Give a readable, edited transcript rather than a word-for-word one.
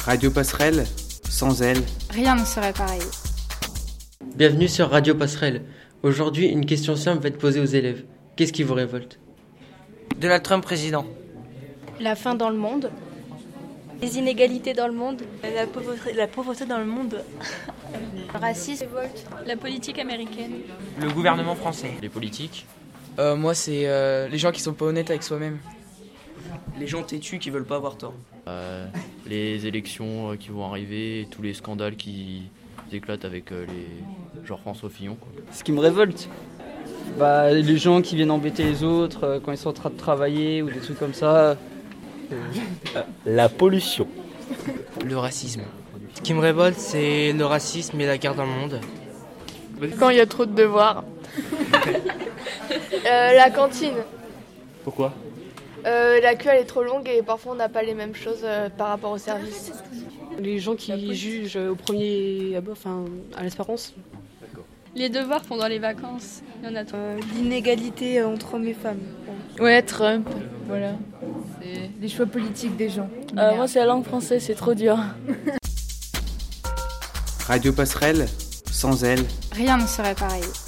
Radio Passerelle, sans elle, rien ne serait pareil. Bienvenue sur Radio Passerelle. Aujourd'hui, une question simple va être posée aux élèves. Qu'est-ce qui vous révolte ? Donald Trump président. La faim dans le monde. Les inégalités dans le monde. La pauvreté dans le monde. Le racisme. La politique américaine. Le gouvernement français. Les politiques. Moi, c'est les gens qui sont pas honnêtes avec soi-même. Les gens têtus qui veulent pas avoir tort. Les élections qui vont arriver, et tous les scandales qui éclatent avec genre François Fillon, quoi. Ce qui me révolte, les gens qui viennent embêter les autres quand ils sont en train de travailler ou des trucs comme ça. La pollution. Le racisme. Ce qui me révolte, c'est le racisme et la guerre dans le monde. Quand il y a trop de devoirs. La cantine. Pourquoi ? La queue elle est trop longue et parfois on n'a pas les mêmes choses par rapport au service. Les gens qui jugent au premier abord, à l'espérance. Les devoirs pendant les vacances, il y en a trop. L'inégalité entre hommes et femmes. Ouais, Trump, voilà. C'est les choix politiques des gens. Moi c'est la langue française, c'est trop dur. Radio Passerelle, sans elle, rien ne serait pareil.